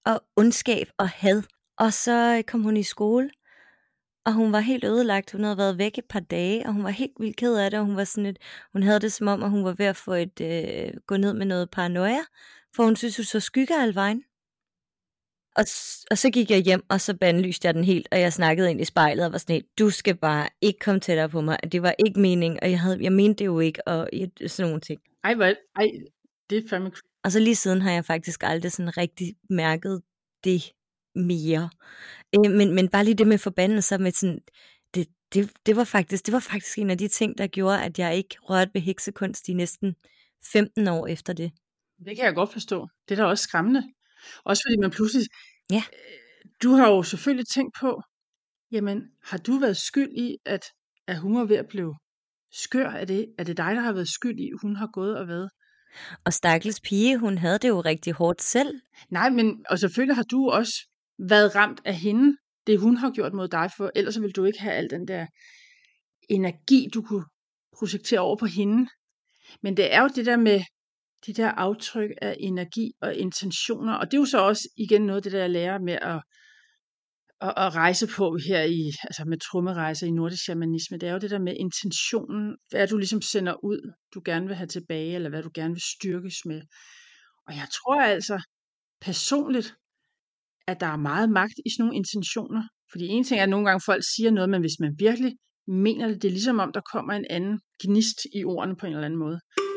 og ondskab og had. Og så kom hun i skole, og hun var helt ødelagt. Hun havde været væk et par dage, og hun var helt vildt ked af det. Og hun havde det som om, at hun var ved at få gå ned med noget paranoia, for hun synes, hun så skygger alle vejen. Og så gik jeg hjem, og så bandlyste jeg den helt, og jeg snakkede ind i spejlet og var sådan helt, du skal bare ikke komme tættere på mig. Det var ikke mening, og jeg mente det jo ikke, og sådan nogle ting.
Ej, det er fandme.
Og så lige siden har jeg faktisk aldrig sådan rigtig mærket det mere. Men bare lige det med forbandelser med sådan, det var faktisk en af de ting, der gjorde, at jeg ikke rørte ved heksekunst i næsten 15 år efter det.
Det kan jeg godt forstå. Det er da også skræmmende. Også fordi man pludselig...
Ja.
Du har jo selvfølgelig tænkt på, jamen, har du været skyld i, at hun var ved at blive skør? Er det dig, der har været skyld i, at hun har gået og været?
Og stakkels pige, hun havde det jo rigtig hårdt selv.
Nej, og selvfølgelig har du også været ramt af hende, det hun har gjort mod dig, for ellers ville du ikke have al den der energi, du kunne projektere over på hende. Men det er jo det der med de der aftryk af energi og intentioner, og det er jo så også igen noget af det, der jeg lærer med at rejse på her altså med trommerejser i nordisk shamanisme. Det er jo det der med intentionen, hvad du ligesom sender ud, du gerne vil have tilbage, eller hvad du gerne vil styrkes med. Og jeg tror altså personligt, at der er meget magt i sådan nogle intentioner. Fordi en ting er, at nogle gange folk siger noget, men hvis man virkelig mener det, det er ligesom om, der kommer en anden gnist i ordene på en eller anden måde.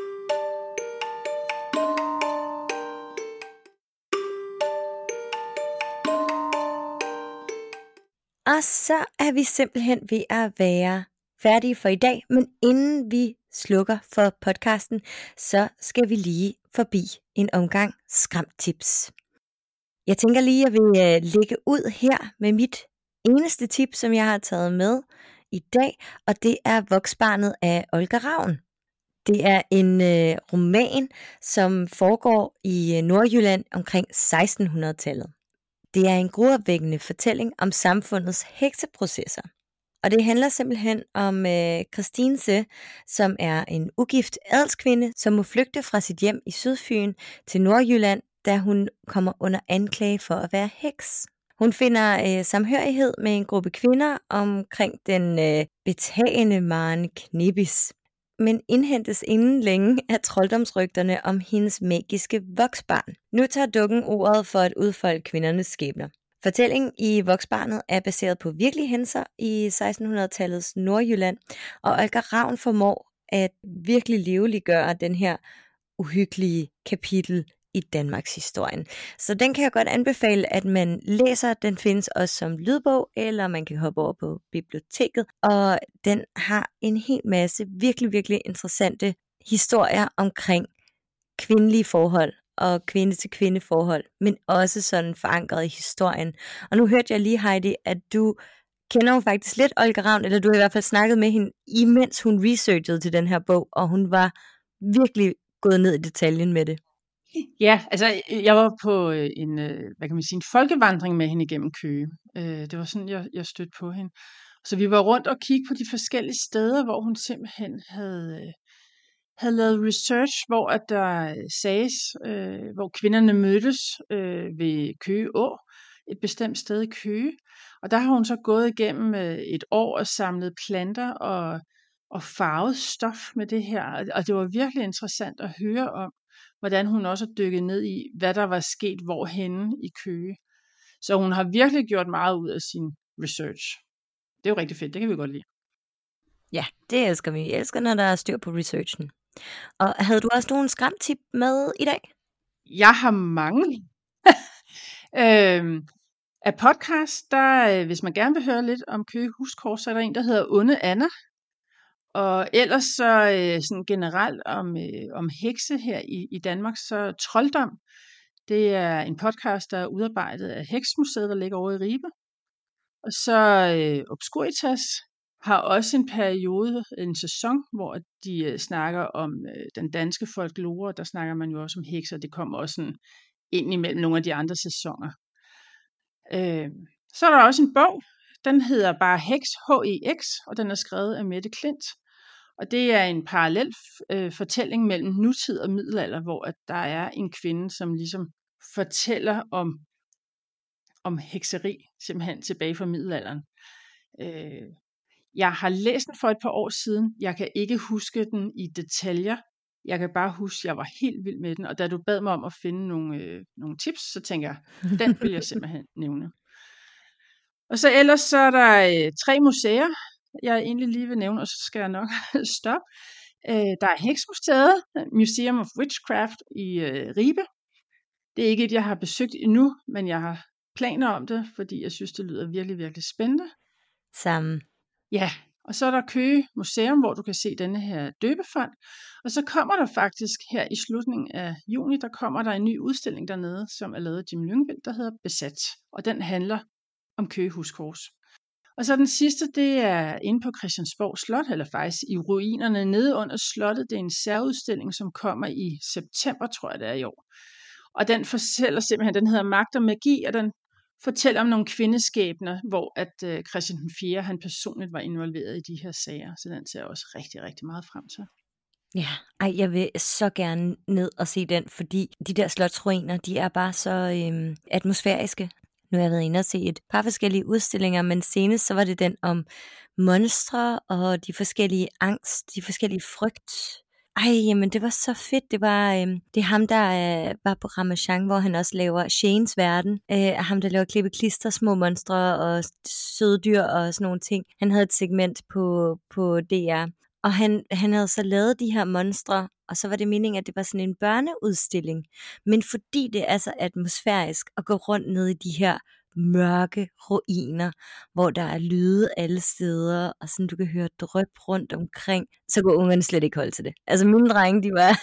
Og så er vi simpelthen ved at være færdige for i dag, men inden vi slukker for podcasten, så skal vi lige forbi en omgang skræmtips. Jeg tænker lige, at jeg vil lægge ud her med mit eneste tip, som jeg har taget med i dag, og det er Voksbarnet af Olga Ravn. Det er en roman, som foregår i Nordjylland omkring 1600-tallet. Det er en gruopvækkende fortælling om samfundets hekseprocesser. Og det handler simpelthen om Christine, som er en ugift adelskvinde, som må flygte fra sit hjem i Sydfyn til Nordjylland, da hun kommer under anklage for at være heks. Hun finder samhørighed med en gruppe kvinder omkring den betagende Maren Knibbis, men indhentes inden længe af trolddomsrygterne om hendes magiske voksbarn. Nu tager dukken ordet for at udfolde kvindernes skæbner. Fortællingen i Voksbarnet er baseret på virkelige hændelser i 1600-tallets Nordjylland, og Olga Ravn formår at virkelig leveliggøre den her uhyggelige kapitel i Danmarks historien. Så den kan jeg godt anbefale, at man læser. Den findes også som lydbog, eller man kan hoppe over på biblioteket, og den har en hel masse virkelig, virkelig interessante historier omkring kvindelige forhold og kvinde-til-kvinde forhold, men også sådan forankret i historien. Og nu hørte jeg lige, Heidi, at du kender jo faktisk lidt Olga Ravn, eller du har i hvert fald snakket med hende, imens hun researchede til den her bog, og hun var virkelig gået ned i detaljen med det.
Ja, altså jeg var på en folkevandring med hende igennem Køge. Det var sådan, jeg stødte på hende. Så vi var rundt og kigge på de forskellige steder, hvor hun simpelthen havde lavet research, hvor at der sages, hvor kvinderne mødtes ved Køge Å, et bestemt sted i Køge. Og der har hun så gået igennem et år og samlet planter og farvet stof med det her. Og det var virkelig interessant at høre om, hvordan hun også har dykket ned i, hvad der var sket hvorhenne i Køge. Så hun har virkelig gjort meget ud af sin research. Det er jo rigtig fedt, det kan vi godt lide.
Ja, det elsker vi. Vi elsker, når der er styr på researchen. Og havde du også nogle skræmtip med i dag?
Jeg har mange. Af podcast, der, hvis man gerne vil høre lidt om Køge Huskors, så er der en, der hedder Onde Anna. Og ellers så sådan generelt om hekse her i Danmark, så Trolddom. Det er en podcast, der er udarbejdet af Heksmuseet, der ligger over i Ribe. Og så Obscuritas har også en periode, en sæson, hvor de snakker om den danske folklore. Der snakker man jo også om hekser, det kommer også sådan ind imellem nogle af de andre sæsoner. Så er der også en bog, den hedder bare Heks, H-E-X, og den er skrevet af Mette Klint. Og det er en parallel fortælling mellem nutid og middelalder, hvor at der er en kvinde, som ligesom fortæller om om hekseri, simpelthen tilbage fra middelalderen. Jeg har læst den for et par år siden. Jeg kan ikke huske den i detaljer. Jeg kan bare huske, at jeg var helt vild med den. Og da du bad mig om at finde nogle tips, så tænker jeg, den vil jeg simpelthen nævne. Og så ellers så er der 3 museer, jeg egentlig lige vil nævne, og så skal jeg nok stoppe. Der er Heksmuseet, Museum of Witchcraft i Ribe. Det er ikke et, jeg har besøgt endnu, men jeg har planer om det, fordi jeg synes, det lyder virkelig, virkelig spændende.
Sammen.
Ja, og så er der Køge Museum, hvor du kan se denne her døbefont. Og så kommer der faktisk her i slutningen af juni, der kommer der en ny udstilling dernede, som er lavet af Jim Lyngvild, der hedder Besat. Og den handler om Køge Huskors. Og så den sidste, det er inde på Christiansborg Slot, eller faktisk i ruinerne nede under slottet. Det er en særudstilling, som kommer i september, tror jeg det er i år. Og den fortæller simpelthen, den hedder Magt og Magi, og den fortæller om nogle kvindeskæbner, hvor at Christian den 4. han personligt var involveret i de her sager. Så den ser jeg også rigtig, rigtig meget frem til.
Ja, jeg vil så gerne ned og se den, fordi de der slotsruiner, de er bare så atmosfæriske. Nu har jeg været inde og se et par forskellige udstillinger, men senest så var det den om monstre og de forskellige angst, de forskellige frygt. Jamen det var så fedt. Det er ham, der var på Ramachan, hvor han også laver Shanes Verden. Ham, der laver klippe-klister, små monstre og søde dyr og sådan nogle ting. Han havde et segment på DR, og han havde så lavet de her monstre, og så var det meningen, at det var sådan en børneudstilling. Men fordi det er så atmosfærisk at gå rundt ned i de her mørke ruiner, hvor der er lyde alle steder, og sådan du kan høre dryp rundt omkring, så kunne ungerne slet ikke holde til det. Altså mine drenge,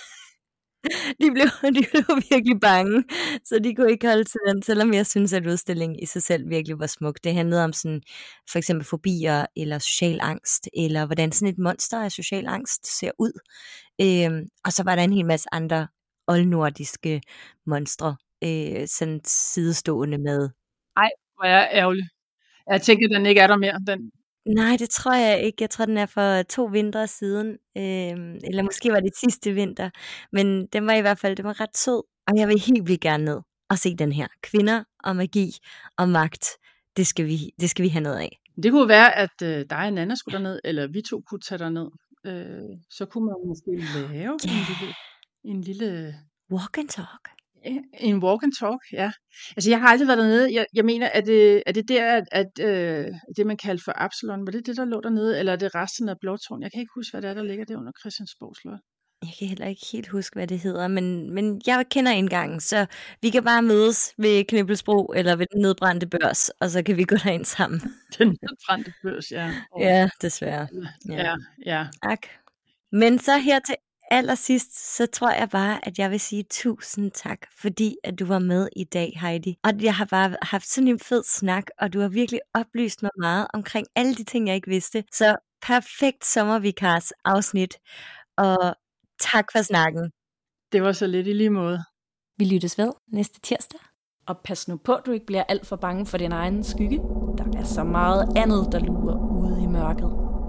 de blev virkelig bange, så de kunne ikke holde til den, selvom jeg synes, at udstillingen i sig selv virkelig var smuk. Det handlede om sådan, for eksempel fobier, eller social angst, eller hvordan sådan et monster af social angst ser ud. Og så var der en hel masse andre oldnordiske monstre, sådan sidestående med.
Ej, hvor er ærgerlig. Jeg tænker, den ikke er der mere.
Nej, det tror jeg ikke. Jeg tror, den er for 2 vintre siden. Eller måske var det sidste vinter. Men den var i hvert fald, den var ret sød. Og jeg vil helt vildt gerne ned og se den her. Kvinder og magi og magt. Det skal vi have noget af.
Det kunne være, at dig og Nana skulle derned, eller vi to kunne tage derned. Så kunne man måske lave en lille
walk and talk.
En walk and talk, ja. Altså, jeg har aldrig været dernede. Jeg mener, er det der, at det, man kalder for Absalon, var det det, der lå dernede, eller er det resten af Blåtårn? Jeg kan ikke huske, hvad det er, der ligger der under Christiansborg Slot.
Jeg kan heller ikke helt huske, hvad det hedder, men jeg kender indgangen, så vi kan bare mødes ved Knibbelsbro eller ved den nedbrændte børs, og så kan vi gå derind sammen.
Den nedbrændte børs, ja.
Ja, desværre.
Ja.
Tak. Men så her til allersidst, så tror jeg bare, at jeg vil sige 1000 tak, fordi at du var med i dag, Heidi. Og jeg har bare haft sådan en fed snak, og du har virkelig oplyst mig meget omkring alle de ting, jeg ikke vidste. Så perfekt sommervikars afsnit, og tak for snakken.
Det var så lidt i lige måde.
Vi lyttes ved næste tirsdag.
Og pas nu på, at du ikke bliver alt for bange for din egen skygge. Der er så meget andet, der lurer ude i mørket.